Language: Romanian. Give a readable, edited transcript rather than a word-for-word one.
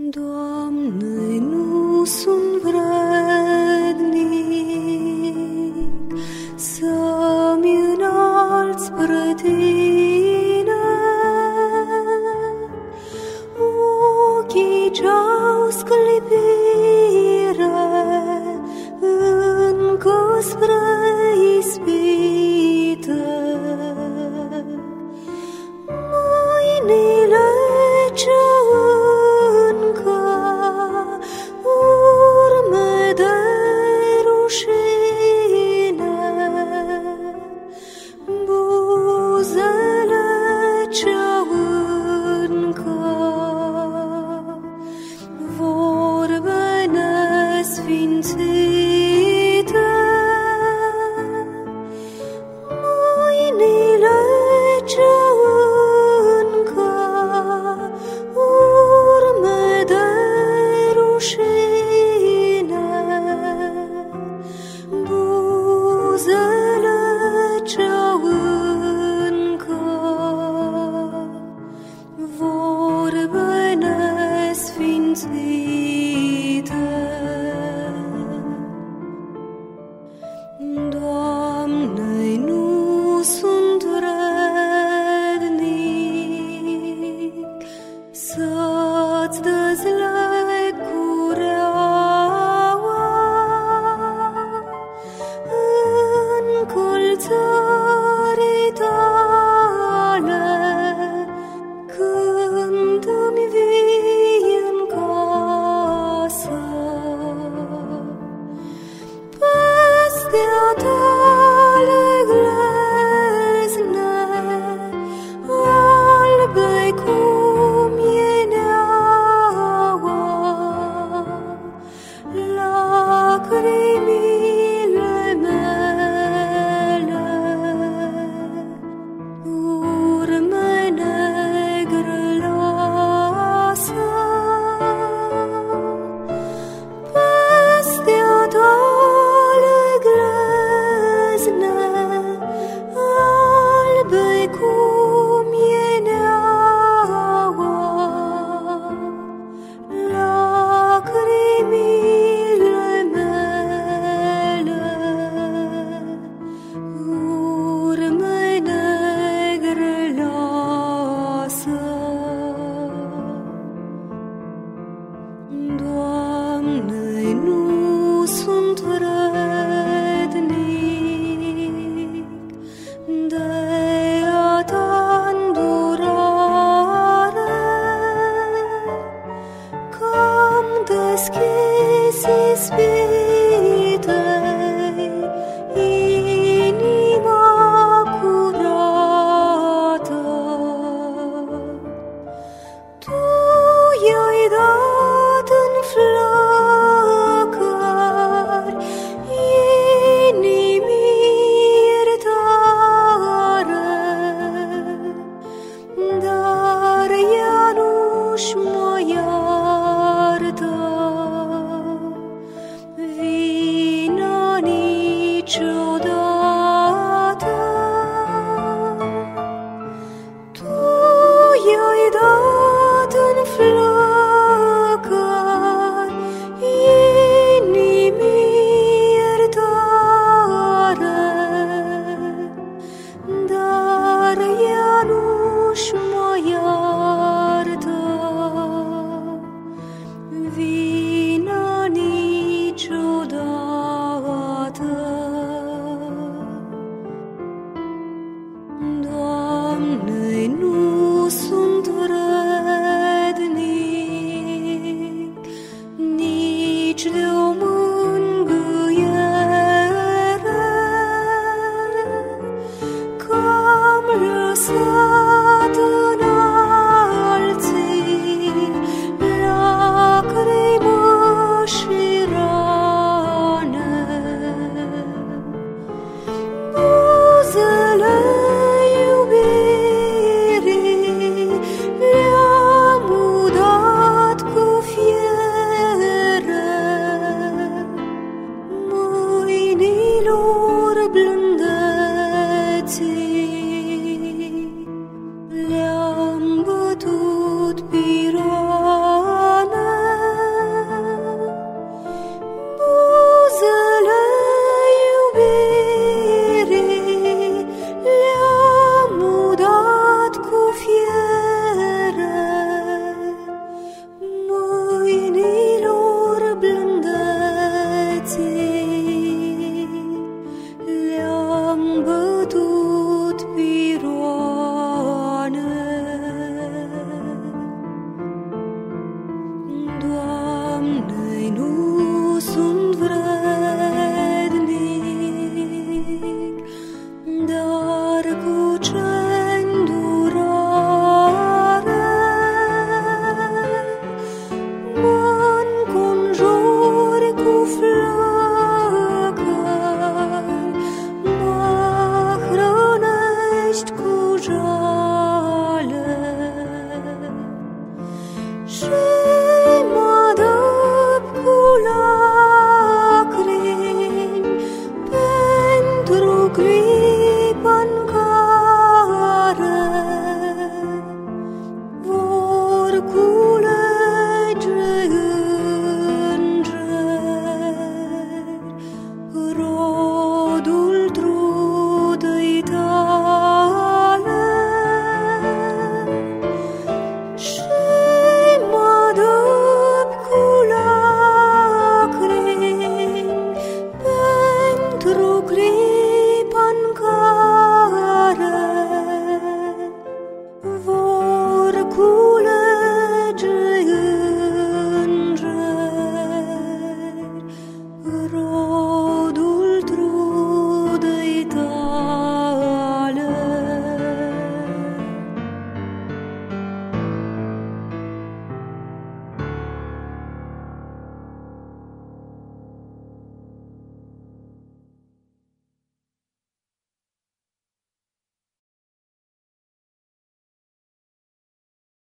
Doamne, nu sunt vrednic să-mi înalți spre Tine. Ochii ce-au sclipire încă spre ispite, mâinile ce încă urme de rușine, buzele ce încă vorbe nesfințite, mâinile ce încă urme de rușine, buzele ce încă vorbe nesfințite. Doamne, nu sunt vrednic să-ți dezleg cureaua încălțării Tale când îmi vii în casă. Peste-a Tale glezne, albe cum e neaua, lacrimile mele, urme negre lasă. Peste-a Tale glezne, albe cum e neaua, lacrimile mele, urme negre lasă. Doamne, nu sunt vrednic de a Ta îndurare, că-am deschis ispitei inima curată. Tu i-ai dat în flăcări inimii iertare, dar ea nu-și mai iartă vina niciodată. Tu i-ai dat în flăcări inimii iertare, dar ea nu-și mai iartă vina niciodată. Doamne, nu sunt vrednic nici de o mângâiere, că-am lăsat în alții lacrimă și rane. Buzele iubirii le-am udat cu fiere, mâinilor